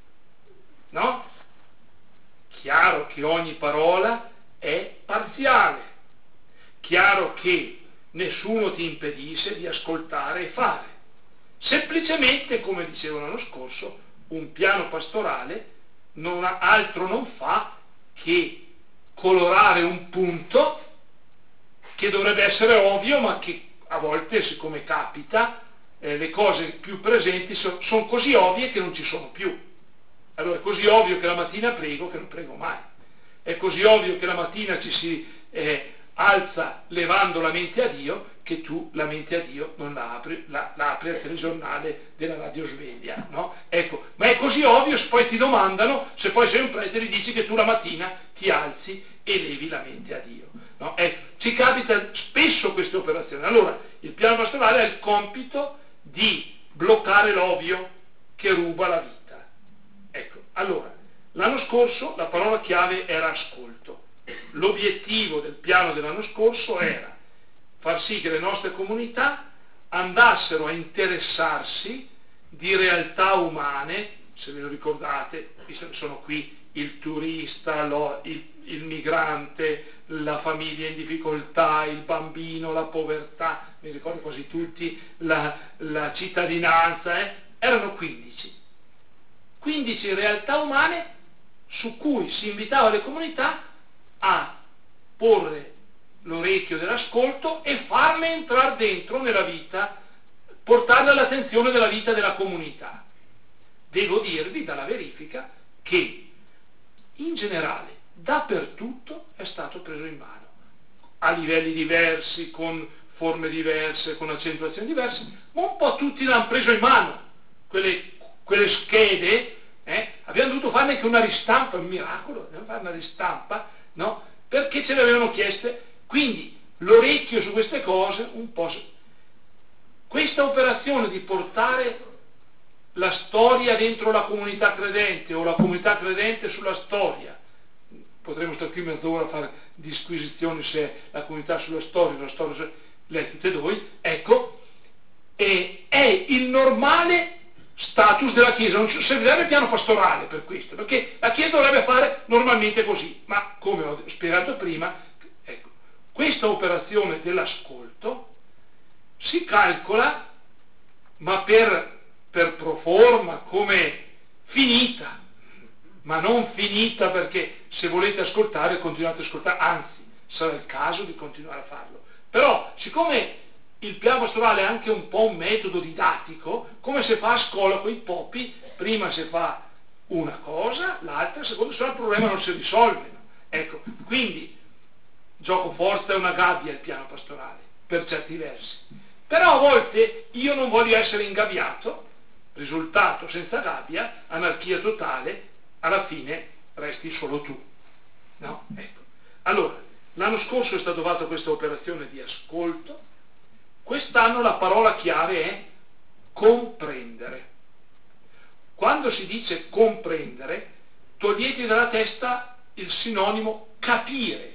no? Chiaro che ogni parola è parziale, chiaro che nessuno ti impedisce di ascoltare e fare. Semplicemente, come dicevo l'anno scorso, un piano pastorale non ha, altro non fa che colorare un punto che dovrebbe essere ovvio, ma che a volte, siccome capita, eh, le cose più presenti so, sono così ovvie che non ci sono più. Allora è così ovvio che la mattina prego che non prego mai. È così ovvio che la mattina ci si eh, alza levando la mente a Dio, che tu la mente a Dio non la apri, la, la apri al telegiornale della Radio Sveglia, no? Ecco, ma è così ovvio, se poi ti domandano, se poi sei un prete gli dici che tu la mattina ti alzi e levi la mente a Dio, no? Ecco, ci capita spesso queste operazioni. Allora, il piano pastorale ha il compito di bloccare l'ovvio che ruba la vita. Ecco, allora, l'anno scorso la parola chiave era ascolto. L'obiettivo del piano dell'anno scorso era far sì che le nostre comunità andassero a interessarsi di realtà umane, se ve lo ricordate, sono qui il turista, lo, il, il migrante, la famiglia in difficoltà, il bambino, la povertà, mi ricordo quasi tutti, la, la cittadinanza, eh? Erano quindici. quindici realtà umane su cui si invitava le comunità a porre l'orecchio dell'ascolto e farle entrare dentro nella vita, portarle all'attenzione della vita della comunità. Devo dirvi dalla verifica che in generale dappertutto è stato preso in mano, a livelli diversi, con forme diverse, con accentuazioni diverse, ma un po' tutti l'hanno preso in mano, quelle, quelle schede, eh? Abbiamo dovuto farne anche una ristampa, un miracolo, dobbiamo fare una ristampa, no? Perché ce le avevano chieste, quindi l'orecchio su queste cose un po'. Questa operazione di portare la storia dentro la comunità credente o la comunità credente sulla storia, potremmo stare qui mezz'ora a fare disquisizioni se è la comunità sulla storia, la storia sulla... le tutte e due, ecco, e è il normale status della Chiesa, non ci servirebbe piano pastorale per questo, perché la Chiesa dovrebbe fare normalmente così, ma come ho spiegato prima, ecco, questa operazione dell'ascolto si calcola, ma per, per pro forma, come finita, ma non finita perché se volete ascoltare continuate ad ascoltare, anzi sarà il caso di continuare a farlo, però siccome il piano pastorale è anche un po' un metodo didattico, come si fa a scuola con i popi, prima si fa una cosa, l'altra, secondo se no il problema non si risolve. Ecco, quindi gioco forza è una gabbia il piano pastorale, per certi versi. Però a volte io non voglio essere ingabbiato, risultato senza gabbia, anarchia totale, alla fine resti solo tu. No? Ecco. Allora, l'anno scorso è stata fatta questa operazione di ascolto. Quest'anno la parola chiave è comprendere. Quando si dice comprendere, togliete dalla testa il sinonimo capire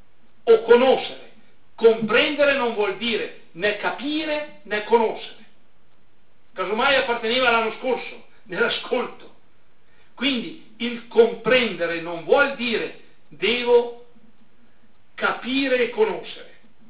o conoscere. Comprendere non vuol dire né capire né conoscere. Casomai apparteneva all'anno scorso, nell'ascolto. Quindi il comprendere non vuol dire devo capire e conoscere.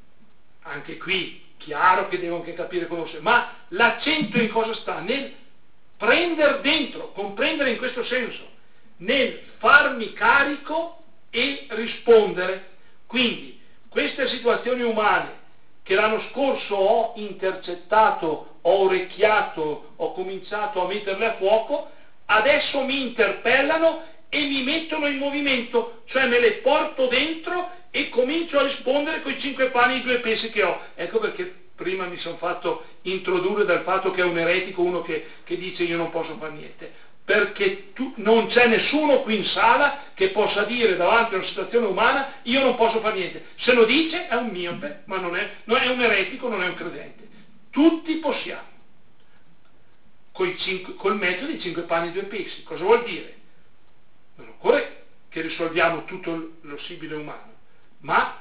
Anche qui chiaro che devo anche capire e conoscere, ma l'accento in cosa sta? Nel prendere dentro, comprendere in questo senso, nel farmi carico e rispondere. Quindi queste situazioni umane che l'anno scorso ho intercettato, ho orecchiato, ho cominciato a metterle a fuoco, adesso mi interpellano e mi mettono in movimento, cioè me le porto dentro e comincio a rispondere con i cinque pani e i due pesci che ho. Ecco perché prima mi sono fatto introdurre dal fatto che è un eretico uno che, che dice io non posso fare niente, perché tu, non c'è nessuno qui in sala che possa dire davanti a una situazione umana io non posso fare niente. Se lo dice è un miope, ma non è, non è un eretico, non è un credente. Tutti possiamo, col, cinque, col metodo di cinque pani e due pesci. Cosa vuol dire? Non occorre che risolviamo tutto lo possibile umano, ma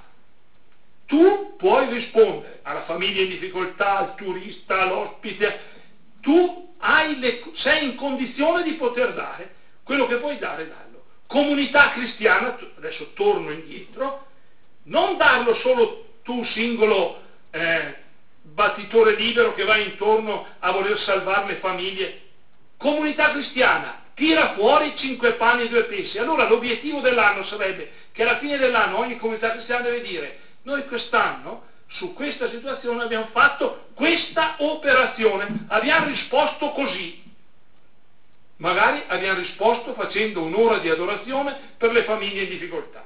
tu puoi rispondere alla famiglia in difficoltà, al turista, all'ospite, tu hai le, sei in condizione di poter dare quello che puoi dare, dallo. Comunità cristiana, adesso torno indietro, non darlo solo tu singolo eh, battitore libero che vai intorno a voler salvare le famiglie. Comunità cristiana, tira fuori cinque pani e due pesci. Allora l'obiettivo dell'anno sarebbe che alla fine dell'anno ogni comunità cristiana deve dire: noi quest'anno su questa situazione abbiamo fatto questa operazione, abbiamo risposto così. Magari abbiamo risposto facendo un'ora di adorazione per le famiglie in difficoltà.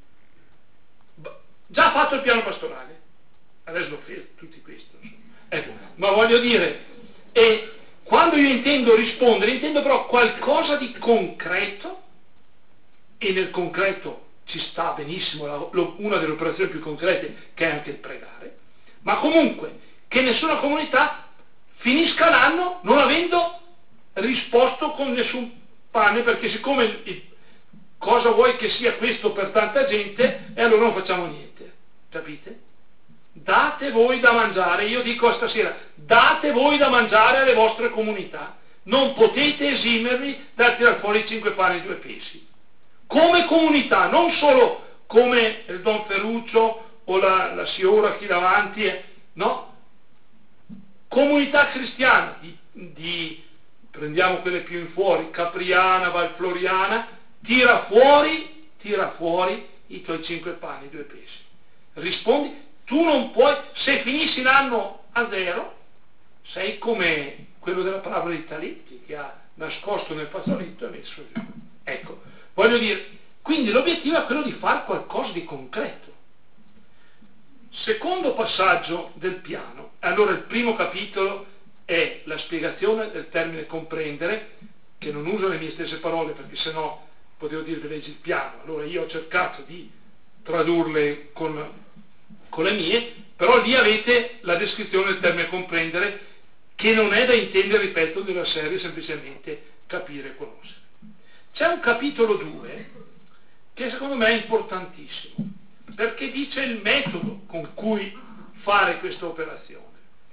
Già fatto il piano pastorale, adesso lo fai tutti questi. Ecco, ma voglio dire, e quando io intendo rispondere, intendo però qualcosa di concreto, e nel concreto ci sta benissimo la, lo, una delle operazioni più concrete che è anche il pregare, ma comunque che nessuna comunità finisca l'anno non avendo risposto con nessun pane, perché siccome il, il, cosa vuoi che sia questo per tanta gente, e allora non facciamo niente, capite? Date voi da mangiare, io dico stasera, date voi da mangiare alle vostre comunità, non potete esimervi dal tirar fuori i cinque pani e due pesci. Come comunità, non solo come il Don Ferruccio o la, la Siora qui davanti, eh, no? Comunità cristiana, di, di, prendiamo quelle più in fuori, Capriana, Valfloriana, tira fuori, tira fuori i tuoi cinque pani e due pesci. Rispondi, tu non puoi, se finissi l'anno a zero, sei come quello della parabola di Taletti, che ha nascosto nel fazzoletto e messo giù. Ecco, voglio dire, quindi l'obiettivo è quello di fare qualcosa di concreto. Secondo passaggio del piano, allora il primo capitolo è la spiegazione del termine comprendere, che non uso le mie stesse parole perché sennò potevo dire leggi il piano, allora io ho cercato di tradurle con, con le mie, però lì avete la descrizione del termine comprendere, che non è da intendere, ripeto, della serie semplicemente capire e conoscere. C'è un capitolo due che secondo me è importantissimo, perché dice il metodo con cui fare questa operazione.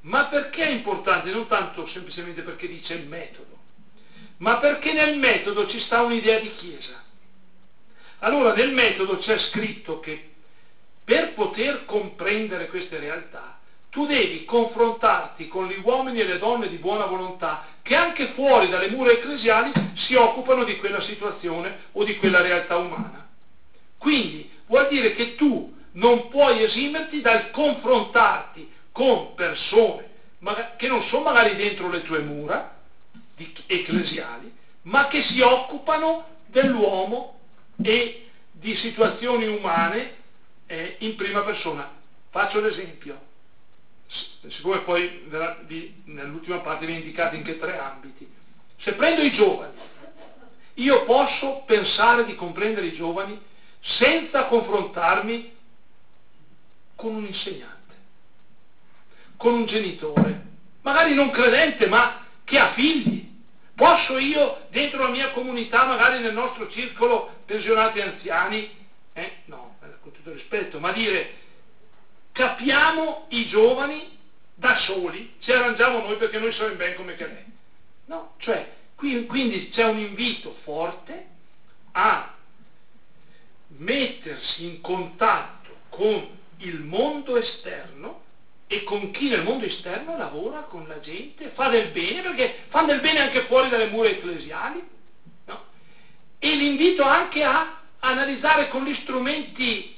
Ma perché è importante? Non tanto semplicemente perché dice il metodo, ma perché nel metodo ci sta un'idea di Chiesa. Allora nel metodo c'è scritto che per poter comprendere queste realtà tu devi confrontarti con gli uomini e le donne di buona volontà che anche fuori dalle mura ecclesiali si occupano di quella situazione o di quella realtà umana. Quindi vuol dire che tu non puoi esimerti dal confrontarti con persone che non sono magari dentro le tue mura ecclesiali, ma che si occupano dell'uomo e di situazioni umane eh, in prima persona. Faccio l'esempio, siccome poi verrà, vi, nell'ultima parte vi ho indicato in che tre ambiti. Se prendo i giovani, io posso pensare di comprendere i giovani senza confrontarmi con un insegnante, con un genitore, magari non credente ma che ha figli. Posso io, dentro la mia comunità, magari nel nostro circolo pensionati anziani, eh, no, con tutto il rispetto, ma dire capiamo i giovani da soli, ci arrangiamo noi perché noi siamo ben come che lei. No, cioè, qui, quindi c'è un invito forte a mettersi in contatto con il mondo esterno e con chi nel mondo esterno lavora con la gente, fa del bene, perché fanno del bene anche fuori dalle mura ecclesiali, no? E l'invito anche a analizzare con gli strumenti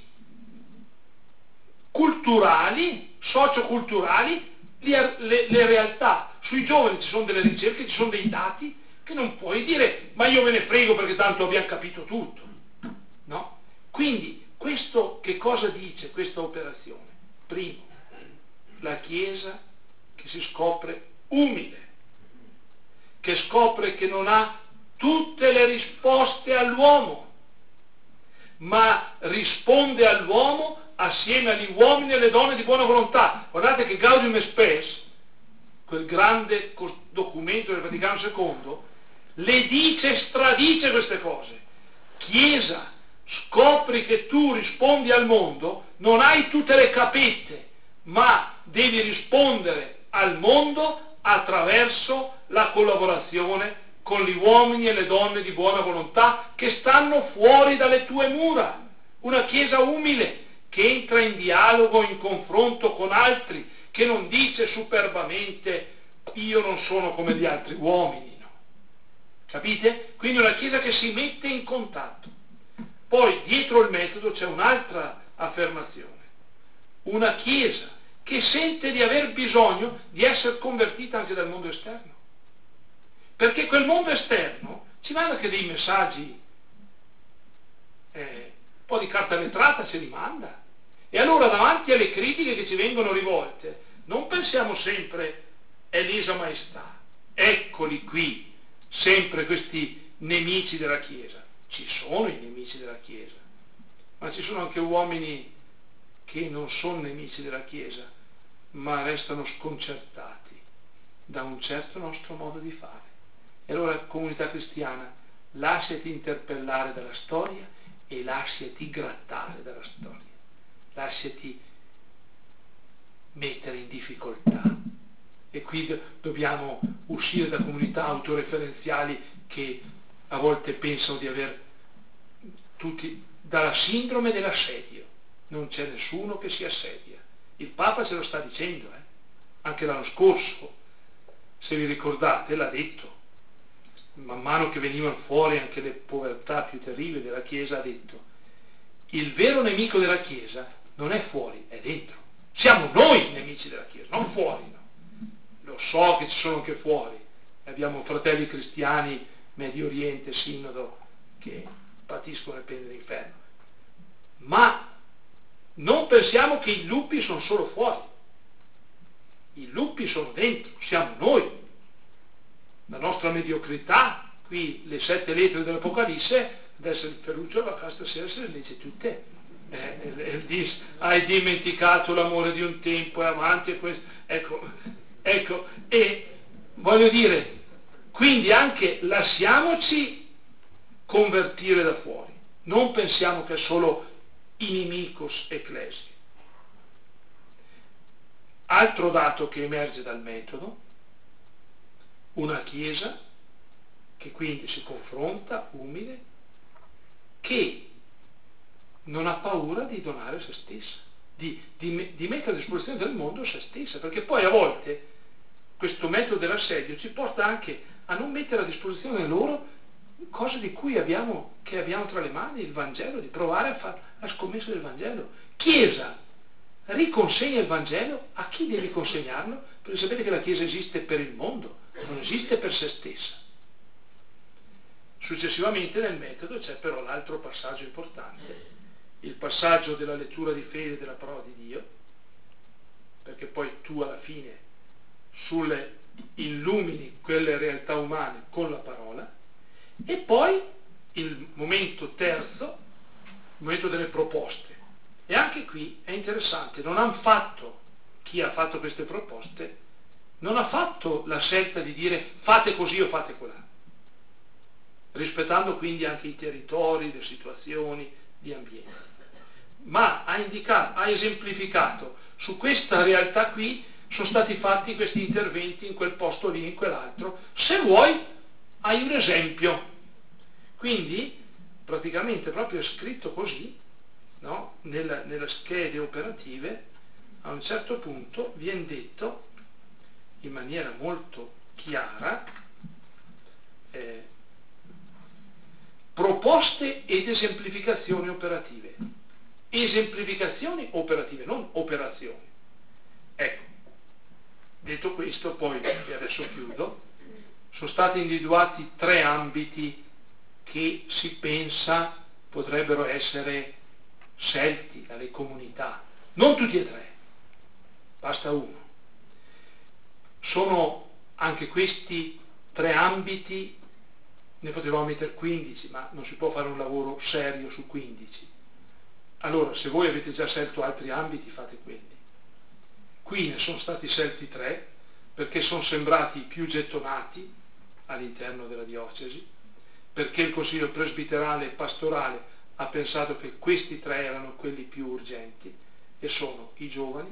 culturali, socioculturali, le, le, le realtà. Sui giovani ci sono delle ricerche, ci sono dei dati che non puoi dire ma io me ne frego perché tanto abbiamo capito tutto, no? Quindi questo che cosa dice questa operazione? Primo, la Chiesa che si scopre umile, che scopre che non ha tutte le risposte all'uomo, ma risponde all'uomo assieme agli uomini e alle donne di buona volontà. Guardate che Gaudium et Spes, quel grande documento del Vaticano secondo, le dice, stradice queste cose. Chiesa, scopri che tu rispondi al mondo, non hai tutte le capette, ma devi rispondere al mondo attraverso la collaborazione con gli uomini e le donne di buona volontà che stanno fuori dalle tue mura. Una Chiesa umile che entra in dialogo, in confronto con altri, che non dice superbamente io non sono come gli altri uomini, no? Capite? Quindi una Chiesa che si mette in contatto. Poi dietro il metodo c'è un'altra affermazione, una Chiesa che sente di aver bisogno di essere convertita anche dal mondo esterno, perché quel mondo esterno ci manda anche dei messaggi, eh, un po' di carta vetrata ce li manda, e allora davanti alle critiche che ci vengono rivolte non pensiamo sempre Elisa Maestà, eccoli qui sempre questi nemici della Chiesa. Ci sono i nemici della Chiesa, ma ci sono anche uomini che non sono nemici della Chiesa, ma restano sconcertati da un certo nostro modo di fare. E allora, comunità cristiana, lasciati interpellare dalla storia e lasciati grattare dalla storia, lasciati mettere in difficoltà. E qui do- dobbiamo uscire da comunità autoreferenziali che a volte pensano di aver tutti dalla sindrome dell'assedio. Non c'è nessuno che si assedia. Il Papa ce lo sta dicendo, eh? Anche l'anno scorso, se vi ricordate, l'ha detto. Man mano che venivano fuori anche le povertà più terribili della Chiesa, ha detto: il vero nemico della Chiesa non è fuori, è dentro. Siamo noi nemici della Chiesa, non fuori, no? Lo so che ci sono anche fuori. Abbiamo fratelli cristiani, Medio Oriente, Sinodo, che patiscono le pene dell'inferno. Ma non pensiamo che i lupi sono solo fuori. I lupi sono dentro, siamo noi. La nostra mediocrità, qui le sette lettere dell'Apocalisse, adesso il Ferruccio va a stasera se le legge tutte. Eh, e, e dice, hai dimenticato l'amore di un tempo e avanti e questo. Ecco, ecco, e voglio dire, quindi anche lasciamoci convertire da fuori. Non pensiamo che è solo inimicos ecclesi. Altro dato che emerge dal metodo: una Chiesa che quindi si confronta, umile, che non ha paura di donare se stessa, di, di, di mettere a disposizione del mondo se stessa, perché poi a volte questo metodo dell'assedio ci porta anche a non mettere a disposizione loro cose di cui abbiamo, che abbiamo tra le mani, il Vangelo, di provare a fare la scommessa del Vangelo. Chiesa, riconsegna il Vangelo a chi devi consegnarlo, perché sapete che la Chiesa esiste per il mondo, non esiste per se stessa. Successivamente nel metodo c'è però l'altro passaggio importante, il passaggio della lettura di fede della parola di Dio, perché poi tu alla fine sulle illumini quelle realtà umane con la parola, e poi il momento terzo, il momento delle proposte. E anche qui è interessante, non hanno fatto, chi ha fatto queste proposte, non ha fatto la scelta di dire fate così o fate colà, rispettando quindi anche i territori, le situazioni di ambiente, ma ha indicato, ha esemplificato su questa realtà qui, sono stati fatti questi interventi in quel posto lì, in quell'altro, se vuoi hai un esempio. Quindi praticamente proprio è scritto così, no? Nella, nelle schede operative a un certo punto viene detto in maniera molto chiara eh, proposte ed esemplificazioni operative. Esemplificazioni operative, non operazioni. Ecco, detto questo, poi, e adesso chiudo, sono stati individuati tre ambiti che si pensa potrebbero essere scelti dalle comunità, non tutti e tre, basta uno. Sono anche questi tre ambiti, ne potevamo mettere quindici, ma non si può fare un lavoro serio su quindici. Allora, se voi avete già scelto altri ambiti, fate quelli. Qui ne sono stati scelti tre, perché sono sembrati più gettonati all'interno della diocesi, perché il Consiglio presbiterale e pastorale ha pensato che questi tre erano quelli più urgenti, e sono i giovani,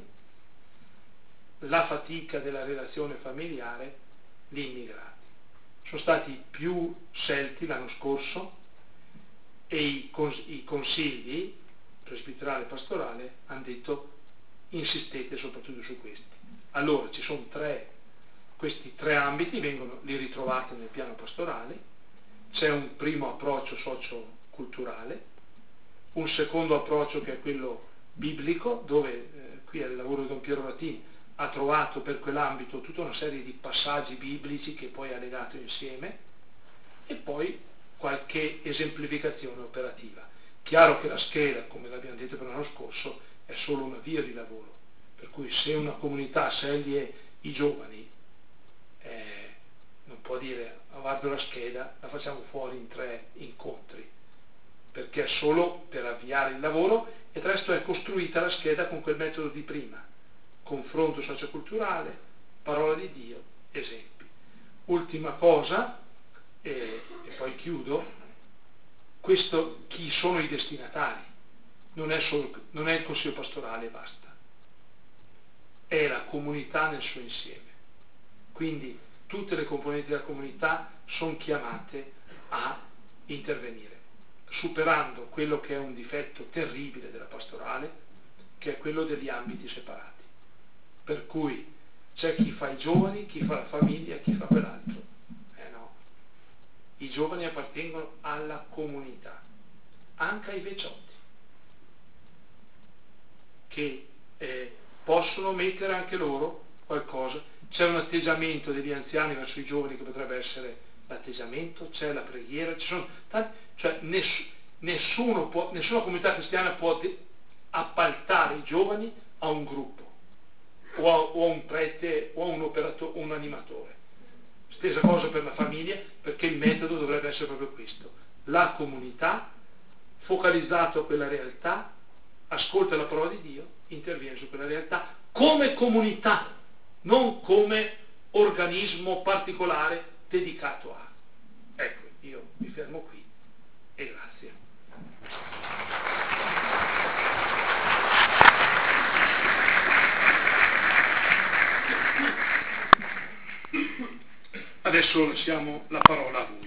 la fatica della relazione familiare, gli immigrati. Sono stati più scelti l'anno scorso e i, cons- i consigli presbiterale e pastorale hanno detto insistete soprattutto su questi. Allora ci sono tre, questi tre ambiti vengono, li ritrovate nel piano pastorale. C'è un primo approccio socio-culturale, un secondo approccio che è quello biblico, dove eh, qui è il lavoro di Don Piero Latini, ha trovato per quell'ambito tutta una serie di passaggi biblici che poi ha legato insieme, e poi qualche esemplificazione operativa. Chiaro che la scheda, come l'abbiamo detto per l'anno scorso, è solo una via di lavoro, per cui se una comunità sceglie i giovani, eh, non può dire guardo la scheda, la facciamo fuori in tre incontri, perché è solo per avviare il lavoro, e il resto è costruita la scheda con quel metodo di prima: confronto socioculturale, parola di Dio, esempi. Ultima cosa, e, e poi chiudo, questo, chi sono i destinatari? Non è, solo, non è il Consiglio pastorale e basta, è la comunità nel suo insieme. Quindi tutte le componenti della comunità sono chiamate a intervenire, superando quello che è un difetto terribile della pastorale, che è quello degli ambiti separati. Per cui c'è chi fa i giovani, chi fa la famiglia, chi fa quell'altro. Eh no, i giovani appartengono alla comunità, anche ai vecchiotti, che eh, possono mettere anche loro qualcosa. C'è un atteggiamento degli anziani verso i giovani che potrebbe essere l'atteggiamento, c'è la preghiera, ci sono tanti, cioè ness, nessuno può, nessuna comunità cristiana può de, appaltare i giovani a un gruppo o a, o a un prete o a un operatore o un animatore. Stessa cosa per la famiglia, perché il metodo dovrebbe essere proprio questo: la comunità focalizzato a quella realtà, ascolta la parola di Dio, interviene su quella realtà come comunità, non come organismo particolare dedicato a. Ecco, io mi fermo qui e grazie. adesso lasciamo la parola a voi.